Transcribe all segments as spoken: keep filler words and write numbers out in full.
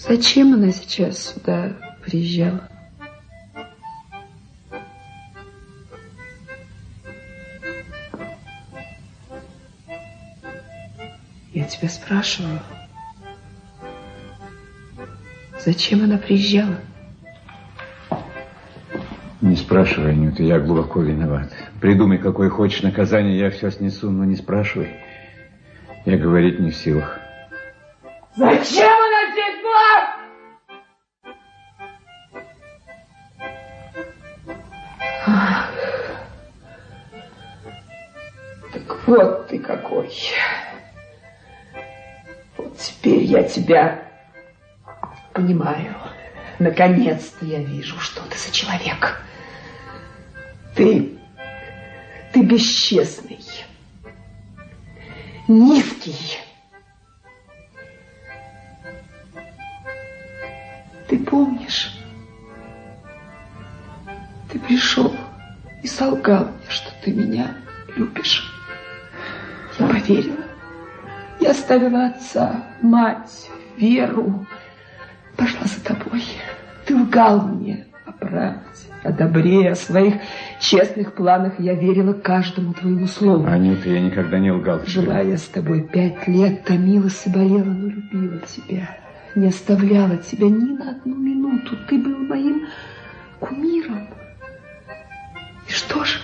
Зачем она сейчас сюда приезжала? Я тебя спрашиваю, зачем она приезжала? Не спрашивай, Анюта, я глубоко виноват. Придумай, какое хочешь наказание, я все снесу, но не спрашивай. Я говорить не в силах. Зачем она здесь была? Так вот ты какой. Вот теперь я тебя понимаю. Наконец-то я вижу, что ты за человек. Ты, ты бесчестный, низкий. Ты помнишь, ты пришел и солгал мне, что ты меня любишь. Я поверила. Я оставила отца, мать, Веру. Пошла за тобой. Ты лгал мне о правде, о добре, о своих честных планах. Я верила каждому твоему слову. Анюта, я никогда не лгал. Жила я с тобой пять лет, томилась и болела, но любила тебя. Не оставляла тебя ни на одну минуту. Ты был моим кумиром. И что же?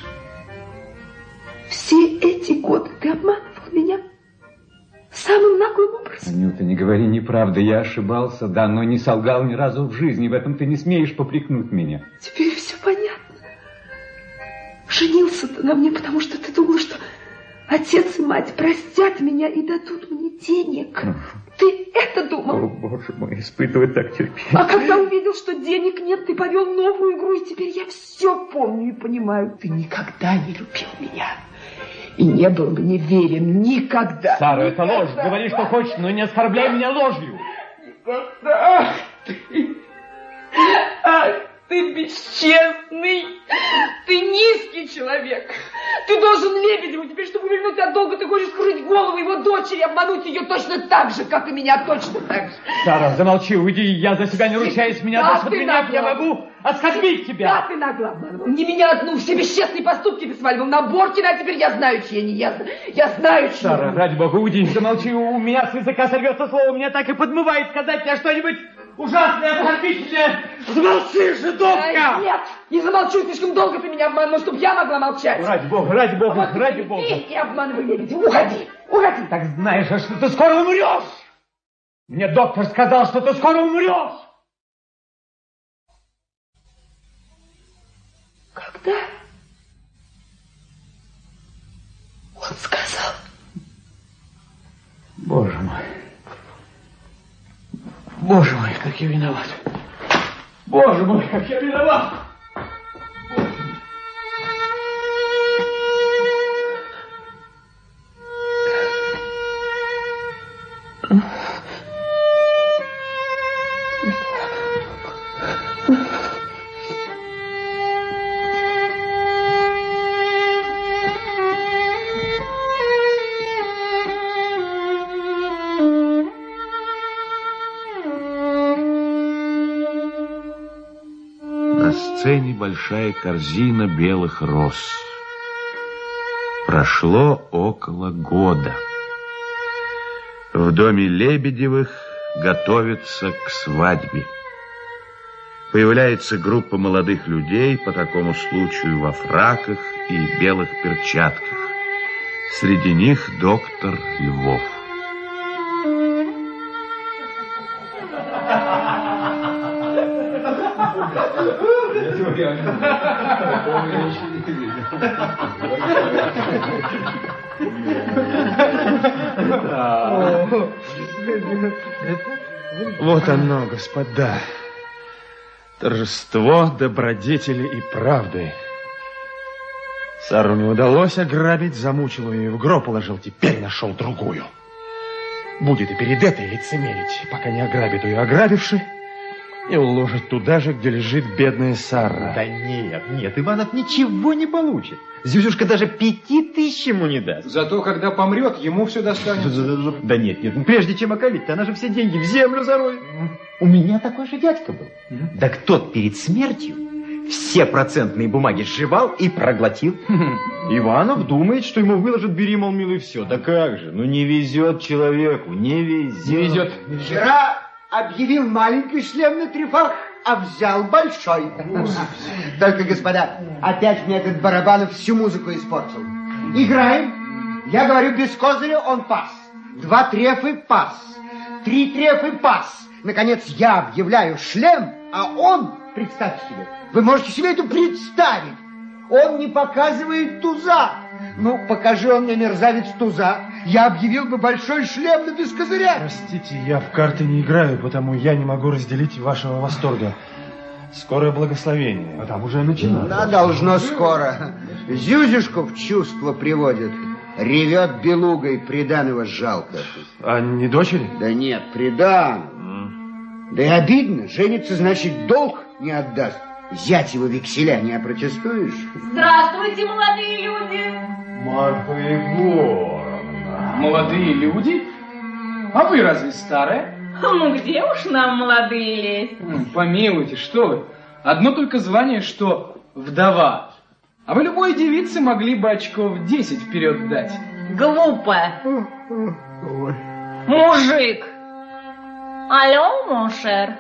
Все эти годы ты обманывал меня самым наглым образом. Анюта, не говори неправды. Я ошибался, да, но не солгал ни разу в жизни. В этом ты не смеешь попрекнуть меня. Теперь все понятно. Женился ты на мне, потому что ты думал, что отец и мать простят меня и дадут мне денег. Ты это думал? О, боже мой, испытывать так терпение. А когда увидел, что денег нет, ты повел новую игру, и теперь я все помню и понимаю. Ты никогда не любил меня. И не был мне верен никогда. Сара, никогда. это ложь. Говори, что хочешь, но не оскорбляй меня ложью. Никогда. Ты... Ах, ты бесчестный. Ты низкий человек. Ты должен Лебедеву теперь, чтобы вернуть от долга, ты хочешь скрыть голову его дочери, обмануть ее точно так же, как и меня, точно так же. Сара, замолчи, уйди, я за себя не ручаюсь, меня да, даже принять я могу оскорбить тебя. Да, ты нагло обманывал. Не меня одну, все бесчестные поступки ты сваливал на Боркина, а теперь я знаю, чьи они, я, я знаю, чьи. Сара, ради бога, уйди, замолчи, у меня с языка сорвется слово, меня так и подмывает сказать тебе что-нибудь ужасное, оскорбительное. Замолчи, жидовка! Нет, не замолчу, слишком долго ты меня обманывал, чтобы я могла молчать. Ради бога, ради бога, а ради бога. Ты не обманывай, Лебедев, уходи, уходи. Так знаешь, что ты скоро умрешь. Мне доктор сказал, что ты скоро умрешь. Когда? Он сказал. Боже мой. Боже мой, как я виноват. Боже мой, как я виноват. На сцене большая корзина белых роз. Прошло около года. В доме Лебедевых готовятся к свадьбе. Появляется группа молодых людей по такому случаю во фраках и белых перчатках. Среди них доктор Львов. Вот оно, господа. Торжество добродетели и правды. Сару не удалось ограбить, замучил ее и в гроб положил. Теперь нашел другую. Будет и перед этой лицемерить, пока не ограбит ее ограбивший, и уложит туда же, где лежит бедная Сара. Да нет, нет, Иванов ничего не получит. Зюзюшка даже пяти тысяч ему не даст. Зато, когда помрет, ему все достанется. Да нет, нет, прежде чем околить, она же все деньги в землю зароет. У меня такой же дядька был. Mm-hmm. Так тот перед смертью все процентные бумаги сживал и проглотил. Иванов думает, что ему выложат, бери, мол, милый, все. Да как же? Ну не везет человеку, не везет. Не везет. Вчера объявил маленький шлем на трефах, а взял большой. Только, господа, опять мне этот Барабанов всю музыку испортил. Играем. Я говорю, без козыря он пас. Два трефы пас. Три трефы пас. Наконец, я объявляю шлем, а он, представьте себе, вы можете себе это представить, он не показывает туза. Ну, покажи он мне, мерзавец, туза, я объявил бы большой шлем, но без козыря. Простите, я в карты не играю, потому я не могу разделить вашего восторга. Скорое благословение. А там уже начинается. Да, должно скоро. Зюзюшку в чувство приводит. Ревет белугой, приданого жалко. А не дочери? Да нет, придан. Mm. Да и обидно. Женится, значит, долг не отдаст. Зять его векселя не опротестуешь? Здравствуйте, молодые люди. Марфа Егоровна. Молодые люди? А вы разве старая? Ну, где уж нам молодые лезть? Помилуйте, что вы. Одно только звание, что вдова. А вы любой девице могли бы очков десять вперед дать. Глупо. Мужик. Алло, Моншер.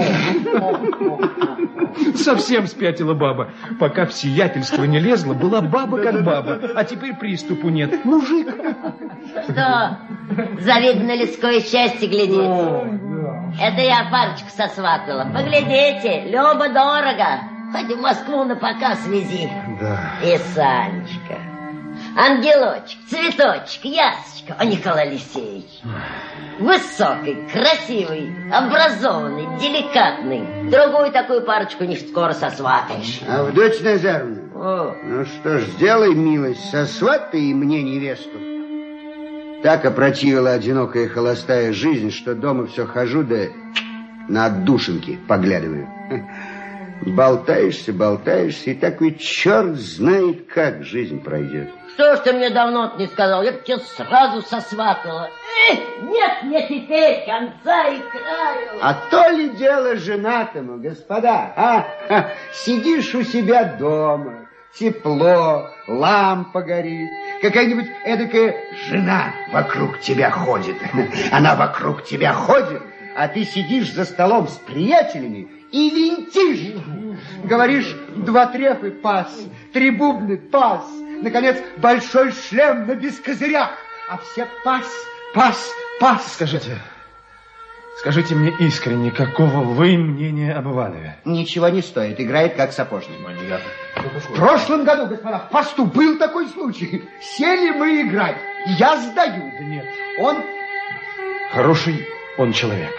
Совсем спятила баба. Пока в сиятельство не лезла, была баба как баба. А теперь приступу нет. Мужик. Что? Завидно людское счастье глядеть. Это я парочку сосватала. Поглядите, любо-дорого. Хоть в Москву на показ вези. Да. И Санечка. Ангелочек, цветочек, ясочка. О, Николай Алексеевич. Высокий, красивый, образованный, деликатный. Другую такую парочку не скоро сосватаешь. Авдотья Назаровна, О. ну что ж, сделай милость, сосватай и мне невесту. Так опротивила одинокая холостая жизнь, что дома все хожу, да на отдушинки поглядываю. Болтаешься, болтаешься, и такой черт знает, как жизнь пройдет. Что ж ты мне давно не сказал? Я бы тебя сразу сосватала. Эх, нет мне теперь конца и краю. А то ли дело женатому, господа, а? Ха, сидишь у себя дома, тепло, лампа горит, какая-нибудь эдакая жена вокруг тебя ходит. Она вокруг тебя ходит, а ты сидишь за столом с приятелями и винтишь. Говоришь, два трефы пас, три бубны пас, наконец, большой шлем на без козырях, а все пас, пас, пас. Скажите, скажите мне искренне, какого вы мнения об Иванове? Ничего не стоит, играет как сапожник. В прошлом году, господа, в посту был такой случай. Сели мы играть, я сдаю. Да нет. Он... Хороший он человек.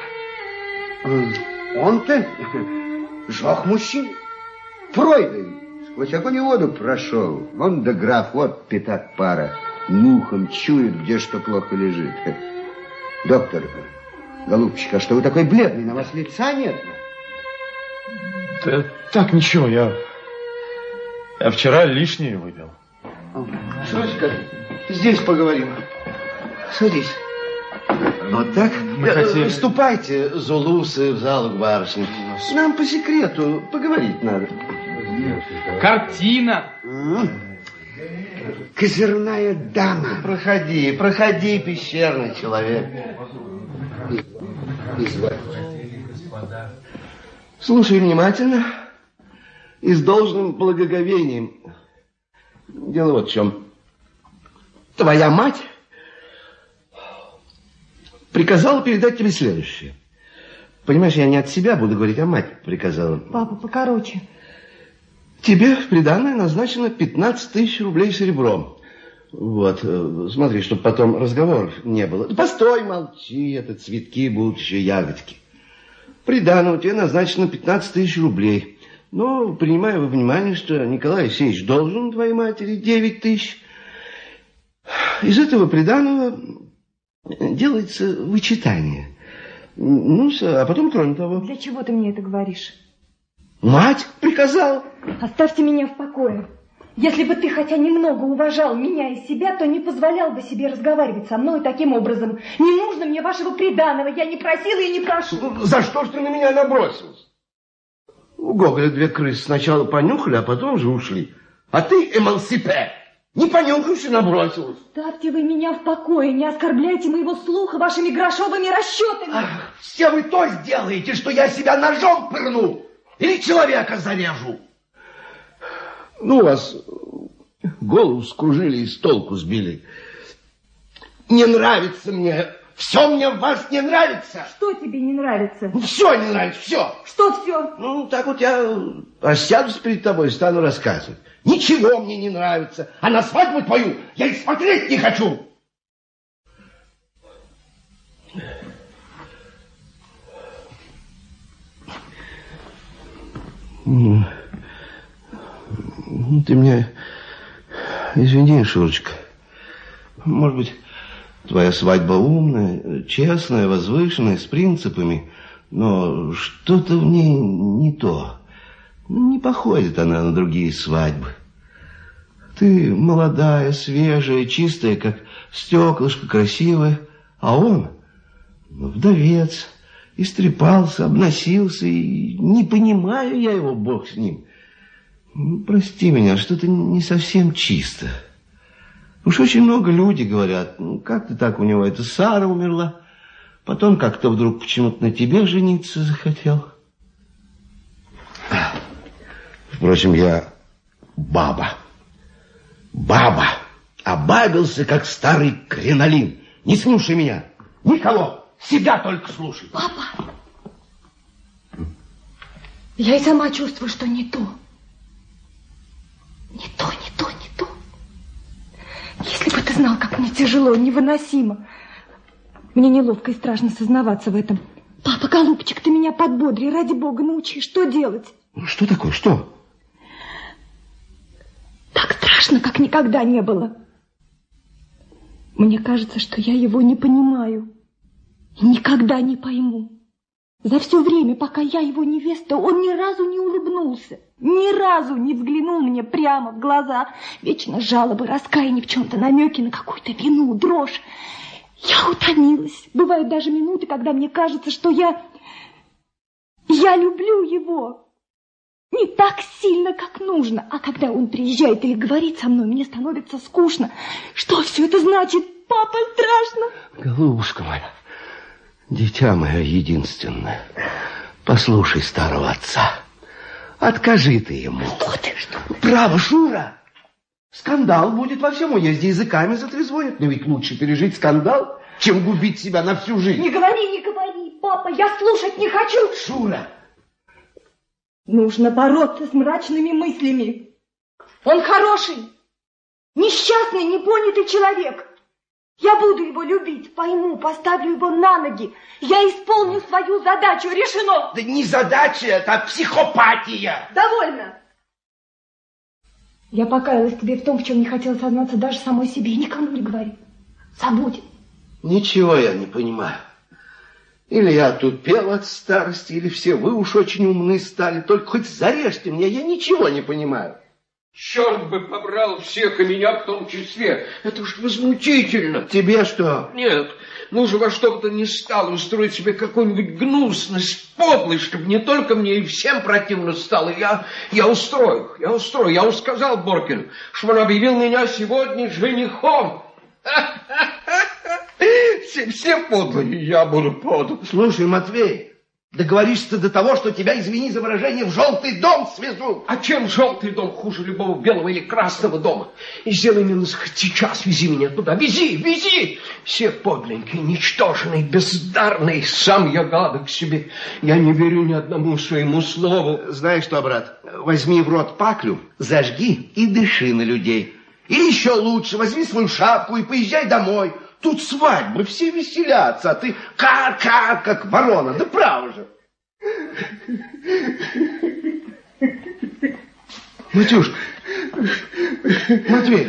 Он-то жох мужчина. Пройден. Сквозь огонь и воду прошел. Вон да граф, вот пятак пара. Нюхом чует, где что плохо лежит. Доктор, голубчик, а что вы такой бледный? На вас лица нет? Да, так, ничего, я... Я вчера лишнее выпил. Слушай-ка, здесь поговорим. Садись. Вот так? Мы хотели... Ступайте, зулусы, в залу к барышне. Нам по секрету поговорить надо. Картина. Козырная дама. Проходи, проходи, пещерный человек. Слушай внимательно и с должным благоговением. Дело вот в чем. Твоя мать приказала передать тебе следующее. Понимаешь, я не от себя буду говорить, а мать приказала. Папа, покороче. Тебе в приданое назначено пятнадцать тысяч рублей серебром. Вот, смотри, чтобы потом разговоров не было. Постой, молчи, это цветки будут еще ягодки. Приданое у тебя назначено пятнадцать тысяч рублей. Но принимая во внимание, что Николай Алексеевич должен твоей матери девять тысяч, из этого приданого делается вычитание. Ну, а потом, кроме того... Для чего ты мне это говоришь? Мать приказала. Оставьте меня в покое. Если бы ты хотя немного уважал меня и себя, то не позволял бы себе разговаривать со мной таким образом. Не нужно мне вашего приданого, я не просила и не прошу. За что ж ты на меня набросилась? У Гоголя две крысы сначала понюхали, а потом же ушли. А ты, эмансипе, не понюхавши, набросилась. Ставьте вы меня в покое, не оскорбляйте моего слуха вашими грошовыми расчетами. Ах, все вы то сделаете, что я себя ножом пырну или человека зарежу. Ну, вас голову скружили и с толку сбили. Не нравится мне. Все мне в вас не нравится. Что тебе не нравится? Ну, все не нравится, все. Что все? Ну, так вот я осядусь перед тобой и стану рассказывать. Ничего мне не нравится. А на свадьбу твою я и смотреть не хочу. Ну, ты меня извини, Шурочка. Может быть, твоя свадьба умная, честная, возвышенная, с принципами, но что-то в ней не то. Не походит она на другие свадьбы. Ты молодая, свежая, чистая, как стеклышко, красивая, а он вдовец, истрепался, обносился, и не понимаю я его, бог с ним. Прости меня, что-то не совсем чисто. Уж очень много людей говорят, ну, как-то так у него эта Сара умерла, потом как-то вдруг почему-то на тебе жениться захотел. Впрочем, я баба. Баба. Обабился, как старый кринолин. Не слушай меня. Никого. Себя только слушай. Папа, я и сама чувствую, что не то. Не то, не то, не то. Если бы ты знал, как мне тяжело, невыносимо. Мне неловко и страшно сознаваться в этом. Папа, голубчик, ты меня подбодри, ради бога, научи, что делать? Что такое, что? Так страшно, как никогда не было. Мне кажется, что я его не понимаю. И никогда не пойму. За все время, пока я его невеста, он ни разу не улыбнулся. Ни разу не взглянул мне прямо в глаза. Вечно жалобы, раскаяние в чем-то, намеки на какую-то вину, дрожь. Я утомилась. Бывают даже минуты, когда мне кажется, что я... Я люблю его. Не так сильно, как нужно. А когда он приезжает или говорит со мной, мне становится скучно. Что все это значит? Папа, страшно. Голубушка моя, дитя мое единственное, послушай старого отца. Откажи ты ему. Что ты, что ты? Право, Шура. Скандал будет во всем уезде, языками затрезвонят. Но ведь лучше пережить скандал, чем губить себя на всю жизнь. Не говори, не говори, папа, я слушать не хочу. Шура. Нужно бороться с мрачными мыслями. Он хороший, несчастный, непонятый человек. Я буду его любить, пойму, поставлю его на ноги. Я исполню свою задачу, решено. Да не задача, это психопатия. Довольно. Я покаялась тебе в том, в чем не хотела сознаться даже самой себе. Никому не говори. Забудь. Ничего я не понимаю. Или я тупел от старости, или все вы уж очень умны стали. Только хоть зарежьте меня, я ничего не понимаю. Черт бы побрал всех, и меня в том числе. Это уж возмутительно. Тебе что? Нет, нужно во что бы то ни стало устроить себе какую-нибудь гнусность, подлость, чтобы не только мне и всем противно стало. Я, я устрою, я устрою. Я уж сказал Боркину, что он объявил меня сегодня женихом. Все, все подлые, я буду подл. Слушай, Матвей, договоришься до того, что тебя, извини за выражение, в желтый дом свезут. А чем желтый дом хуже любого белого или красного дома? И сделай милость, хоть сейчас вези меня туда. Вези, вези! Все подленькие, ничтожные, бездарные. Сам я гадок себе. Я не верю ни одному своему слову. Знаешь что, брат, возьми в рот паклю, зажги и дыши на людей. Или еще лучше, возьми свою шапку и поезжай домой. Тут свадьбы, все веселятся, а ты кар-кар, как ворона. Да право же. Матюш, Матвей,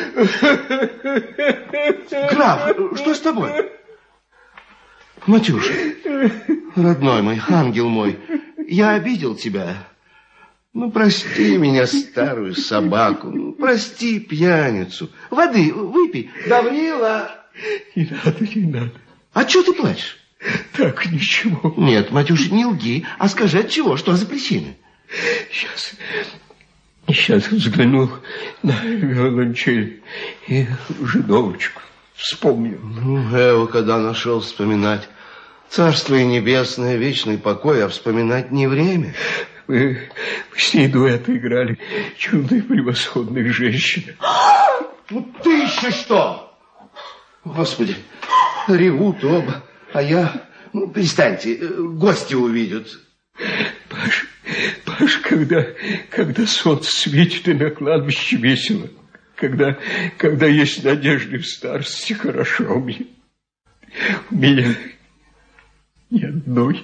граф, что с тобой? Матюш, родной мой, ангел мой, я обидел тебя. Ну, прости меня, старую собаку. Ну, прости пьяницу. Воды выпей. Гаврила! Не надо, не надо. А что ты плачешь? Так, ничего. Нет, Матюша, не лги, а скажи, от чего? Что за причины? Сейчас... Сейчас взглянул на виолончель и жидовочку вспомнил. Ну, Эва, когда нашел вспоминать. Царство и небесное, вечный покой, а вспоминать не время. Мы, мы с ней дуэт играли. Чудные, превосходные женщины. Ну, ты еще что? Господи, ревут оба, а я... Ну, перестаньте, гости увидят. Паш, Паш, когда, когда солнце светит и на кладбище весело, когда, когда есть надежды в старости, хорошо у меня. У меня ни одной,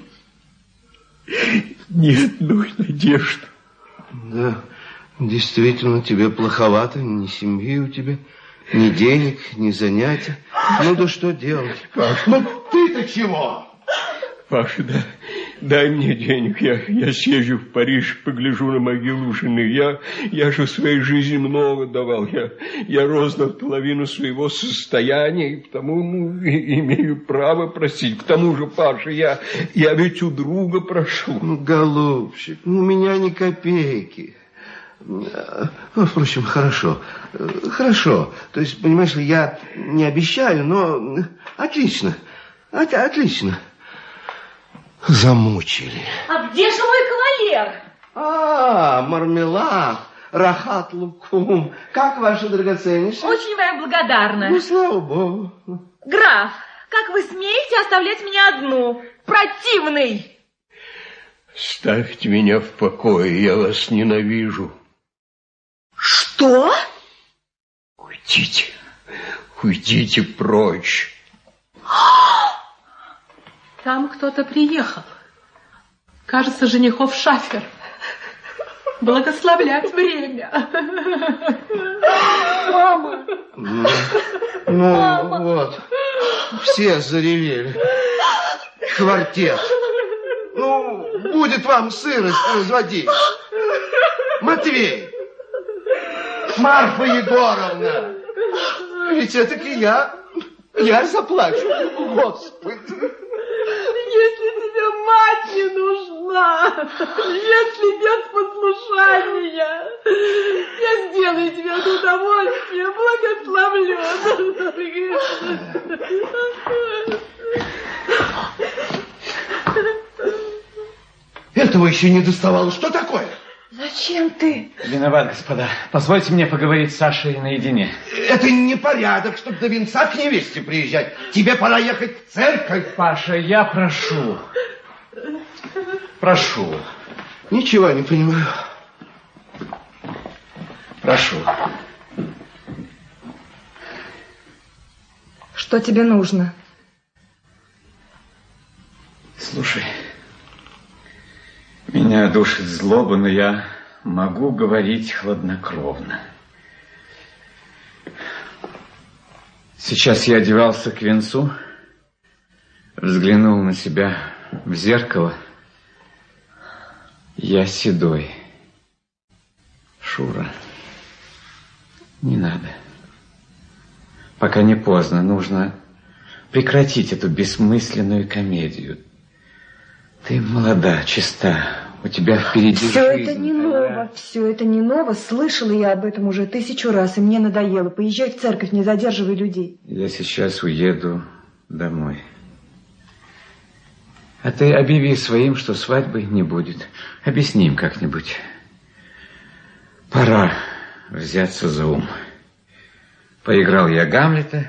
ни одной надежды. Да, действительно, тебе плоховато, ни семьи у тебя, ни денег, ни занятий. Ну да что делать? Паша, ну ты-то чего? Паша, да, дай мне денег, я, я съезжу в Париж, погляжу на могилу жены. Я, я же в своей жизни много давал. Я, я роздал половину своего состояния, и потому ну, и, имею право просить. К тому же, Паша, я, я ведь у друга прошу. Ну, голубчик, ну, у меня ни копейки. Ну, впрочем, хорошо, хорошо. То есть, понимаешь ли, я не обещаю, но отлично, от, отлично. Замучили. А где же мой кавалер? А, мармелад, рахат лукум. Как ваша драгоценнейшая? Очень вам благодарна. Ну, слава богу. Граф, как вы смеете оставлять меня одну? Противный! Ставьте меня в покое, я вас ненавижу. Что? Уйдите, уйдите прочь. Там кто-то приехал. Кажется, женихов шафер. Благословлять время. Мама. Ну, ну Мама. Вот, все заревели. Квартет. Ну, будет вам сырость разводить. Матвей. Марфа Егоровна. Ведь это-таки я, я заплачу. Господи. Если тебе мать не нужна, если без послушания, я сделаю тебе это удовольствие, благословлю. Этого еще не доставало. Что такое? Зачем ты? Виноват, господа. Позвольте мне поговорить с Сашей наедине. Это не порядок, чтобы до венца к невесте приезжать. Тебе пора ехать в церковь. Паша, я прошу. Прошу. Ничего не понимаю. Прошу. Что тебе нужно? Слушай, меня душит злоба, но я могу говорить хладнокровно. Сейчас я одевался к венцу, взглянул на себя в зеркало. Я седой. Шура, не надо. Пока не поздно, нужно прекратить эту бессмысленную комедию. Ты молода, чиста, у тебя впереди Все жизнь. это не ново, все это не ново. Слышала я об этом уже тысячу раз, и мне надоело. Поезжай в церковь, не задерживай людей. Я сейчас уеду домой. А ты объяви своим, что свадьбы не будет. Объясни им как-нибудь. Пора взяться за ум. Поиграл я Гамлета,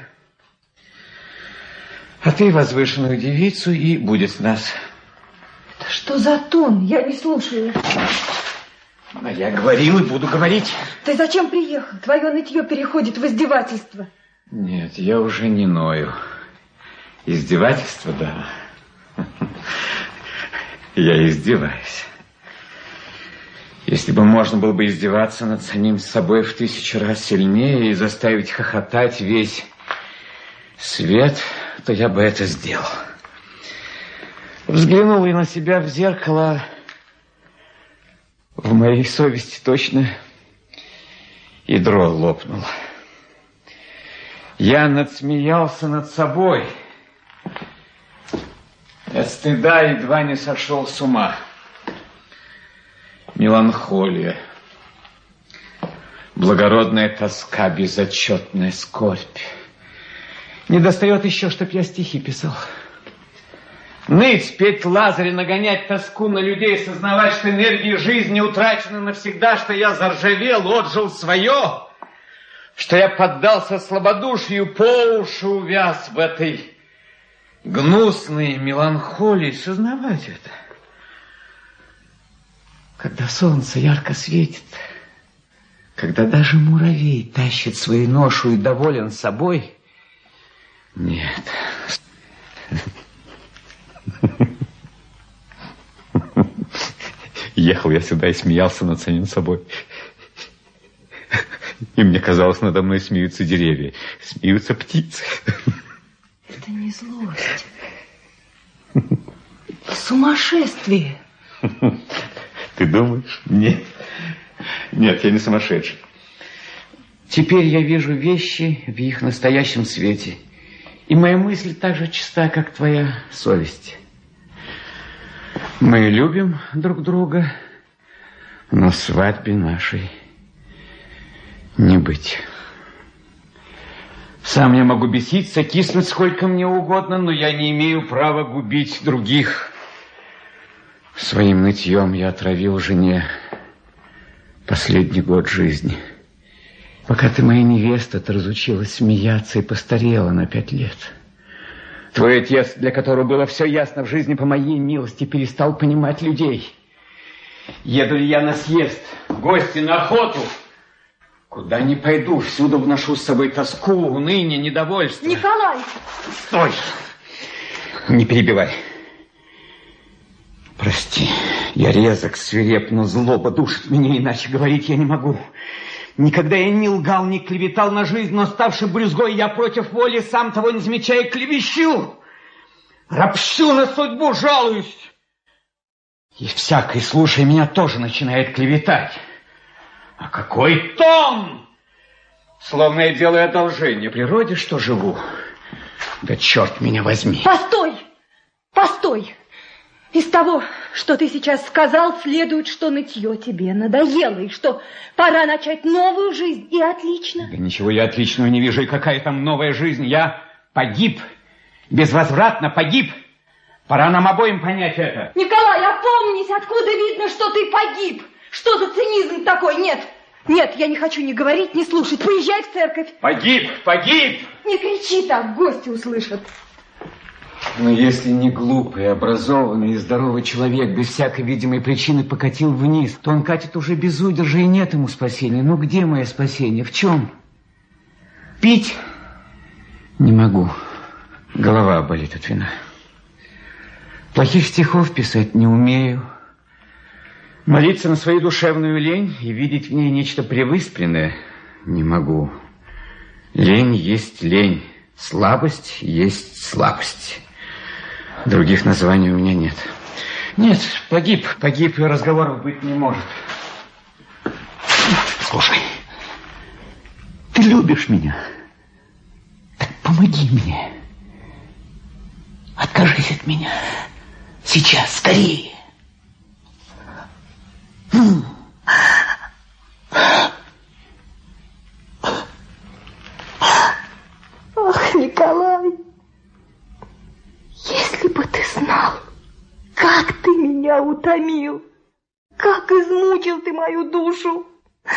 а ты возвышенную девицу, и будет с нас. Что за тон? Я не слушаю. А я говорил и буду говорить. Ты зачем приехал? Твое нытье переходит в издевательство. Нет, я уже не ною. Издевательство, да. Я издеваюсь. Если бы можно было бы издеваться над самим собой в тысячу раз сильнее и заставить хохотать весь свет, то я бы это сделал. Взглянул и на себя в зеркало. В моей совести точно ядро лопнуло. Я надсмеялся над собой. От стыда едва не сошел с ума. Меланхолия, благородная тоска, безотчетная скорбь. Недостает еще, чтоб я стихи писал. Ныть, петь Лазаря, нагонять тоску на людей, сознавать, что энергия жизни утрачена навсегда, что я заржавел, отжил свое, что я поддался слабодушию, по уши увяз в этой гнусной меланхолии. Сознавать это. Когда солнце ярко светит, когда даже муравей тащит свою ношу и доволен собой, нет. Ехал я сюда и смеялся над самим собой. И мне казалось, надо мной смеются деревья, смеются птицы. Это не злость. Сумасшествие. Ты думаешь? Нет. Нет, я не сумасшедший. Теперь я вижу вещи в их настоящем свете. И моя мысль так же чиста, как твоя совесть. Мы любим друг друга, но свадьбе нашей не быть. Сам я могу беситься, киснуть сколько мне угодно, но я не имею права губить других. Своим нытьем я отравил жене последний год жизни. Пока ты моя невеста, ты разучилась смеяться и постарела на пять лет. Твой отец, для которого было все ясно в жизни по моей милости, перестал понимать людей. Еду ли я на съезд, в гости, на охоту? Куда ни пойду, всюду вношу с собой тоску, уныние, недовольство. Николай! Стой! Не перебивай. Прости, я резок, свиреп, но злоба душит меня, иначе говорить я не могу. Никогда я не лгал, не клеветал на жизнь, но, ставший брюзгой, я против воли, сам того не замечая, клевещу. Ропщу на судьбу, жалуюсь. И всякий, слушая меня, тоже начинает клеветать. А какой тон! Словно я делаю одолжение природе, что живу. Да черт меня возьми. Постой! Постой! Из того, что ты сейчас сказал, следует, что нытье тебе надоело, и что пора начать новую жизнь, и отлично. Да ничего я отличного не вижу, и какая там новая жизнь. Я погиб, безвозвратно погиб. Пора нам обоим понять это. Николай, опомнись, откуда видно, что ты погиб? Что за цинизм такой? Нет, нет, я не хочу ни говорить, ни слушать. Поезжай в церковь. Погиб, погиб! Не кричи так, гости услышат. Но если не глупый, образованный и здоровый человек без всякой видимой причины покатил вниз, то он катит уже без удержа, и нет ему спасения. Ну где мое спасение? В чем? Пить не могу. Голова болит от вина. Плохих стихов писать не умею. Молиться на свою душевную лень и видеть в ней нечто превыспленное не могу. Лень есть лень. Слабость есть слабость. Других названий у меня нет. Нет, погиб, погиб, и разговоров быть не может. Слушай, ты любишь меня? Так помоги мне. Откажись от меня. Сейчас, скорее. Ах, Николай, если бы ты знал, как ты меня утомил, как измучил ты мою душу.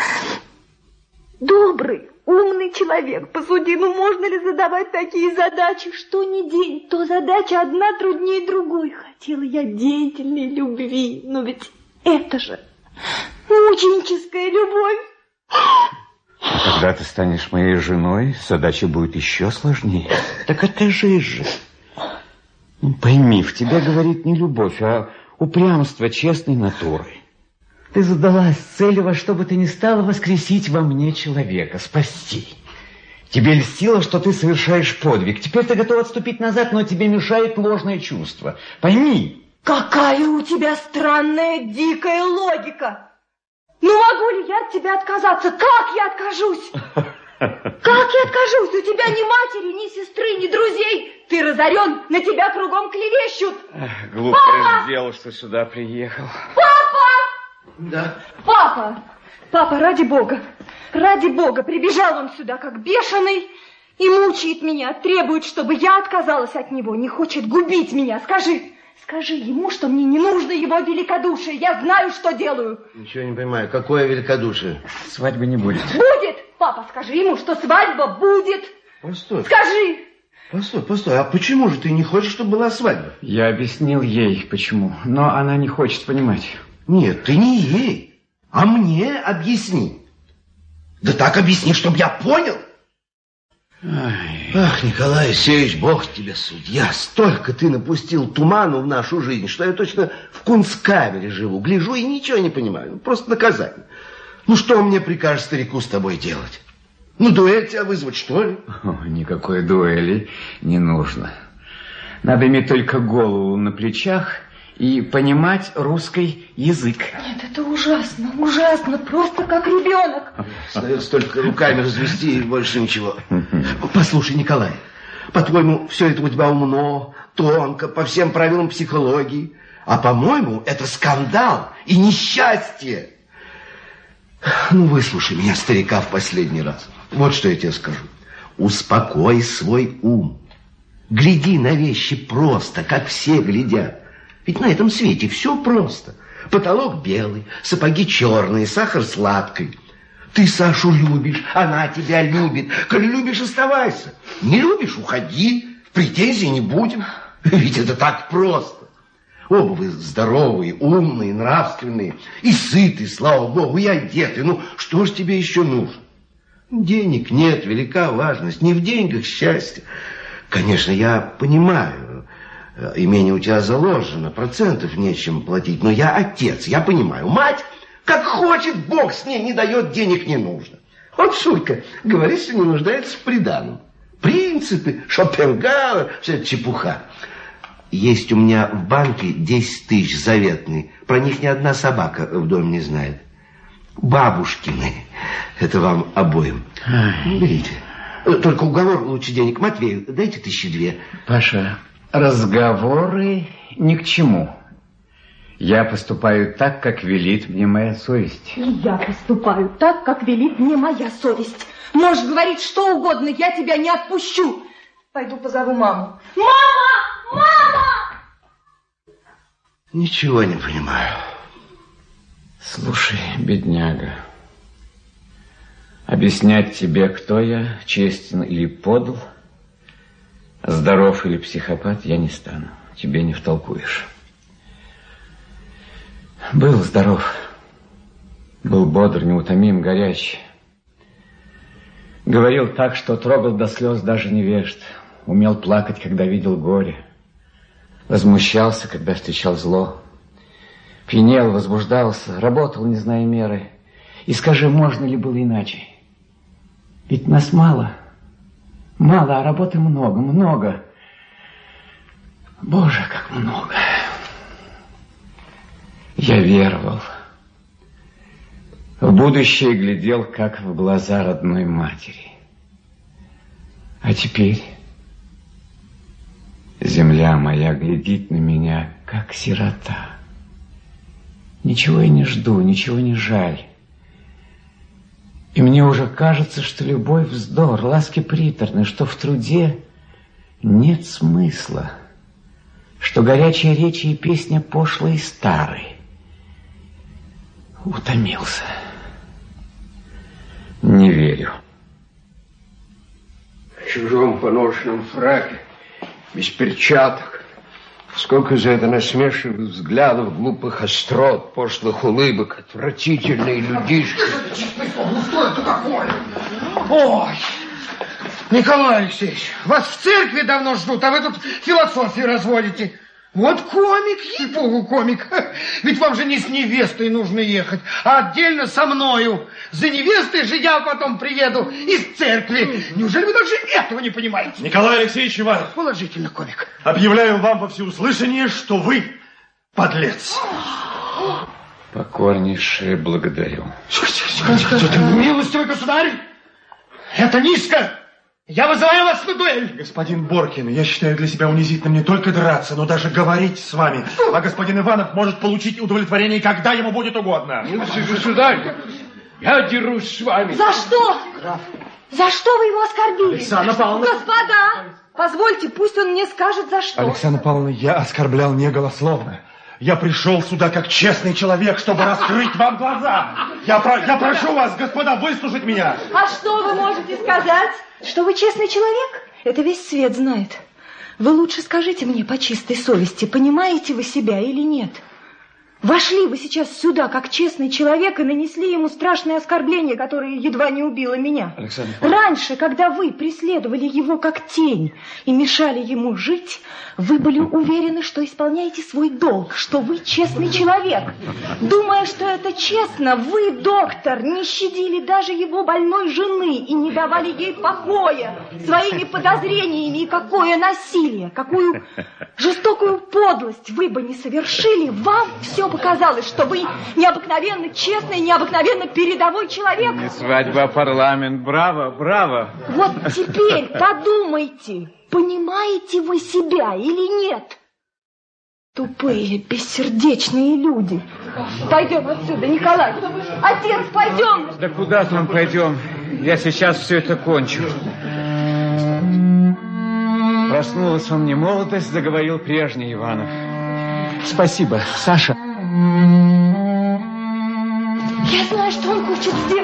Добрый, умный человек, посуди, ну можно ли задавать такие задачи? Что ни день, то задача одна труднее другой. Хотела я деятельной любви, но ведь это же мученическая любовь. Когда ты станешь моей женой, задача будет еще сложнее. Так это жизнь же. Ну, пойми, в тебя говорит не любовь, а упрямство честной натуры. Ты задалась целью во что бы ты ни стала воскресить во мне человека, спасти. Тебе льстило, что ты совершаешь подвиг. Теперь ты готов отступить назад, но тебе мешает ложное чувство. Пойми. Какая у тебя странная, дикая логика. Ну, могу ли я от тебя отказаться? Как я откажусь? Как я откажусь? У тебя ни матери, ни сестры, ни друзей. Ты разорен, на тебя кругом клевещут. Эх, глупо я сделал, что сюда приехал. Папа! Да? Папа! Папа, ради бога, ради бога, прибежал он сюда как бешеный и мучает меня, требует, чтобы я отказалась от него, не хочет губить меня. Скажи, скажи ему, что мне не нужно его великодушие, я знаю, что делаю. Ничего не понимаю, какое великодушие? Свадьбы не будет. Будет! Папа, скажи ему, что свадьба будет. Постой. Скажи! Постой, постой, а почему же ты не хочешь, чтобы была свадьба? Я объяснил ей, почему, но она не хочет понимать. Нет, ты не ей, а мне объясни. Да так объясни, чтобы я понял. Ай. Ах, Николай Алексеевич, Бог тебе судья. Столько ты напустил туману в нашу жизнь, что я точно в кунсткамере живу. Гляжу и ничего не понимаю. Просто наказание. Ну, что мне прикажешь старику с тобой делать? Ну, дуэль тебя вызвать, что ли? О, никакой дуэли не нужно. Надо иметь только голову на плечах и понимать русский язык. Нет, это ужасно, ужасно, просто как ребенок. Остается только руками развести и больше ничего. Послушай, Николай, по-твоему, все это у тебя умно, тонко, по всем правилам психологии. А по-моему, это скандал и несчастье. Ну, выслушай меня, старика, в последний раз. Вот что я тебе скажу. Успокой свой ум. Гляди на вещи просто, как все глядят. Ведь на этом свете все просто. Потолок белый, сапоги черные, сахар сладкий. Ты Сашу любишь, она тебя любит. Коли любишь, оставайся. Не любишь, уходи. Претензий не будем. Ведь это так просто. Оба вы здоровые, умные, нравственные. И сытые, слава богу, и одеты. Ну, что ж тебе еще нужно? Денег нет, велика важность. Не в деньгах счастье. Конечно, я понимаю, имение у тебя заложено, процентов нечем платить, но я отец, я понимаю. Мать, как хочет, Бог с ней, не дает, денег не нужно. Вот Шурка говорит, что не нуждается в приданом. Принципы, Шопенгауэр, вся эта чепуха. Есть у меня в банке десять тысяч заветные. Про них ни одна собака в доме не знает. Бабушкины. Это вам обоим. Ай. Берите. Только уговор лучше денег. Матвею, дайте тысячи две. Паша, разговоры ни к чему. Я поступаю так, как велит мне моя совесть. И я поступаю так, как велит мне моя совесть. Можешь говорить что угодно, я тебя не отпущу. Пойду позову маму. Мама! Мама! Ничего не понимаю. Слушай, бедняга, объяснять тебе, кто я, честен или подл, здоров или психопат, я не стану. Тебе не втолкуешь. Был здоров, был бодр, неутомим, горяч. Говорил так, что трогал до слез даже невежд. Умел плакать, когда видел горе. Возмущался, когда встречал зло. Пьянел, возбуждался, работал, не зная меры. И скажи, можно ли было иначе? Ведь нас мало. Мало, а работы много, много. Боже, как много. Я веровал. В будущее глядел, как в глаза родной матери. А теперь земля моя глядит на меня, как сирота. Ничего я не жду, ничего не жаль. И мне уже кажется, что любовь вздор, ласки приторны, что в труде нет смысла, что горячие речи и песня пошлые и старые. Утомился. Не верю. В чужом поношенном фраке, без перчаток. Сколько за это насмешливых взглядов, глупых острот, пошлых улыбок, отвратительные людишки. Ну что это такое? Ой, Николай Алексеевич, вас в церкви давно ждут, а вы тут философию разводите. Вот комик, ей-богу, комик. Ведь вам же не с невестой нужно ехать, а отдельно со мною. За невестой же я потом приеду из церкви. Неужели вы даже этого не понимаете? Николай Алексеевич Иванов. Положительно, комик. Объявляю вам во всеуслышание, что вы подлец. Покорнейше благодарю. Милостивый государь, это низко. Я вызываю вас на дуэль. Господин Боркин, я считаю для себя унизительным не только драться, но даже говорить с вами. А господин Иванов может получить удовлетворение, когда ему будет угодно. Милостивый государь, я дерусь с вами. За что? За что вы его оскорбили? Александра Павловна. Господа, позвольте, пусть он мне скажет, за что. Александра Павловна, я оскорблял не голословно. Я пришел сюда как честный человек, чтобы раскрыть вам глаза. Я, про, я прошу вас, господа, выслушать меня. А что вы можете сказать? Что вы честный человек? Это весь свет знает. Вы лучше скажите мне по чистой совести, понимаете вы себя или нет? Вошли вы сейчас сюда, как честный человек, и нанесли ему страшное оскорбление, которое едва не убило меня. Александр... Раньше, когда вы преследовали его как тень и мешали ему жить, вы были уверены, что исполняете свой долг, что вы честный человек. Думая, что это честно, вы, доктор, не щадили даже его больной жены и не давали ей покоя своими подозрениями. И какое насилие, какую жестокую подлость вы бы не совершили, вам все показалось, что вы необыкновенно честный, необыкновенно передовой человек. Не свадьба, а парламент. Браво, браво. Вот теперь подумайте, понимаете вы себя или нет? Тупые, бессердечные люди. Пойдем отсюда, Николай. Отец, пойдем. Да куда там пойдем? Я сейчас все это кончу. Проснулась во мне молодость, заговорил прежний Иванов. Спасибо, Саша. Я знаю, что он хочет сделать.